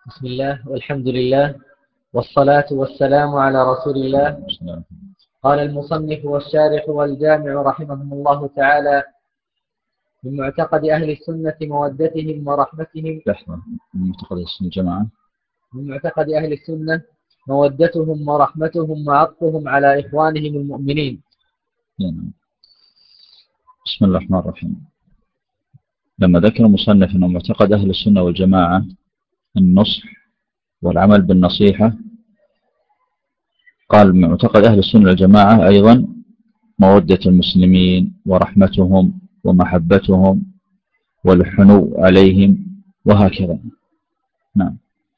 بسم الله والحمد لله والصلاة والسلام على رسول الله. قال المصنف والشارح والجامع رحمهم الله تعالى: من معتقد أهل السنة مودتهم ورحمتهم. من معتقد السنة الجماعة، من معتقد أهل السنة مودتهم ورحمتهم وعطفهم على إخوانهم المؤمنين. يعني بسم الله الرحمن الرحيم. لما ذكر المصنف أنه معتقد أهل السنة والجماعة النصح والعمل بالنصيحة، قال من معتقد أهل السنة والجماعة أيضا مودة المسلمين ورحمتهم ومحبتهم والحنو عليهم وهكذا. نعم.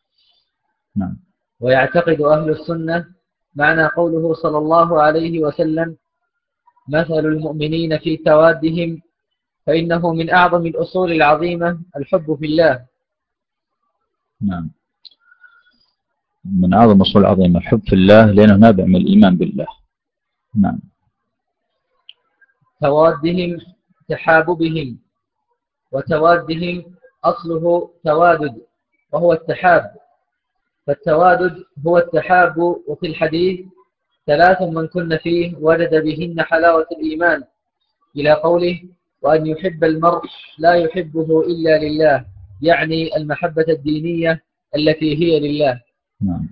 ويعتقد أهل السنة معنى قوله صلى الله عليه وسلم: مثل المؤمنين في توادهم، فإنه من أعظم الأصول العظيمة الحب في الله. نعم، من أعظم الأصول العظيمة الحب في الله، لأنه نابع من الإيمان بالله. نعم. توادهم تحاببهم، وتوادهم أصله توادد وهو التحاب، فالتوادد هو التحاب. وفي الحديث: ثلاث من كن فيه وجد بهن حلاوة الإيمان، إلى قوله: وأن يحب المرء لا يحبه إلا لله، يعني المحبة الدينية التي هي لله. نعم.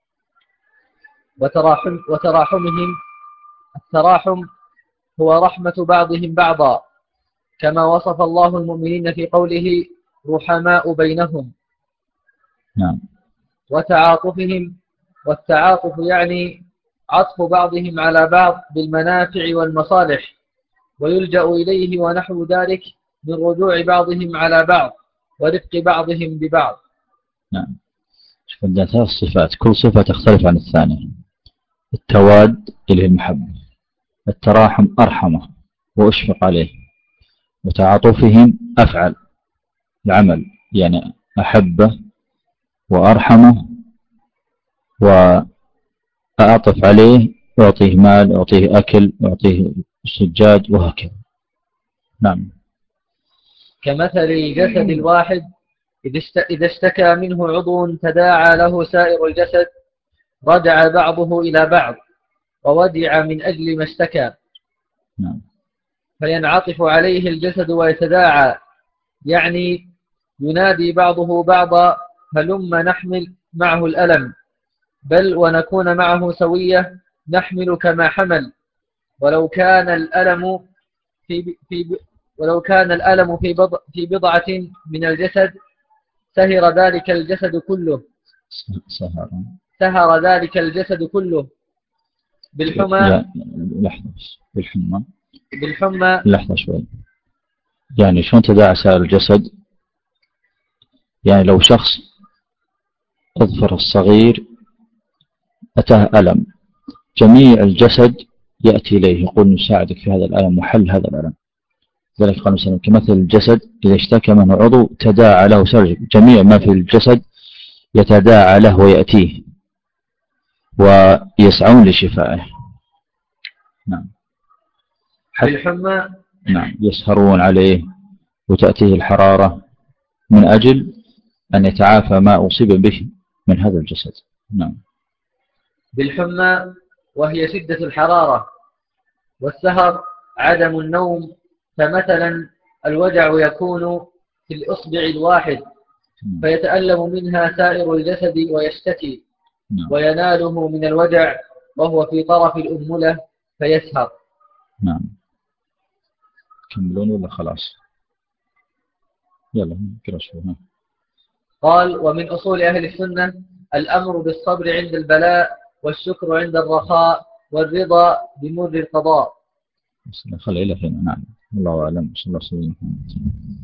وتراحمهم، التراحم هو رحمة بعضهم بعضا، كما وصف الله المؤمنين في قوله: رحماء بينهم. نعم. وتعاطفهم، والتعاطف يعني عطف بعضهم على بعض بالمنافع والمصالح، ويلجأ إليه ونحو ذلك من رجوع بعضهم على بعض ورفق بعضهم ببعض. نعم. عندنا ثلاث صفات، كل صفة تختلف عن الثانية. التواد اللي هي المحبة، التراحم أرحمه وأشفق عليه، وتعاطفهم أفعل العمل، يعني أحبه وأرحمه وأعطف عليه، أعطيه مال، أعطيه أكل، أعطيه سجاد وهكذا. نعم. كمثل الجسد الواحد إذا اشتكى منه عضو تداعى له سائر الجسد، رجع بعضه إلى بعض وودع من أجل ما اشتكى. نعم. فينعطف عليه الجسد ويتداعى، يعني ينادي بعضه بعضا: هلم نحمل معه الألم، بل ونكون معه سوية نحمل كما حمل. ولو كان الألم في بضعة من الجسد، سهر ذلك الجسد كله. سهر ذلك الجسد كله بالحمى. لحظة، بالحمى. بالحمى. لحظة شوي. يعني شلون تداعى سائر الجسد؟ يعني لو شخص أظفر الصغير أتاه ألم، جميع الجسد يأتي إليه يقول نساعدك في هذا الألم وحل هذا الألم. ذلك قال مثلا كمثل الجسد إذا اشتكى منه عضو تداعى له سائر، جميع ما في الجسد يتداعى له ويأتيه ويسعون لشفائه. نعم. بالحمى. نعم، يسهرون عليه وتأتيه الحرارة من أجل أن يتعافى ما أصيب به من هذا الجسد. نعم. بالحمى وهي شدة الحرارة، والسهر عدم النوم. فمثلا الوجع يكون في الإصبع الواحد، فيتألم منها سائر الجسد ويشتكي، ويناله من الوجع وهو في طرف الأنملة فيسهر. نعم. كملون ولا خلاص؟ يلا نقرأ شوي. قال: ومن أصول أهل السنة الأمر بالصبر عند البلاء، والشكر عند الرخاء، والرضا بمر القضاء. خلي إلى هنا. نعم. الله أعلم. صلى الله عليه وسلم.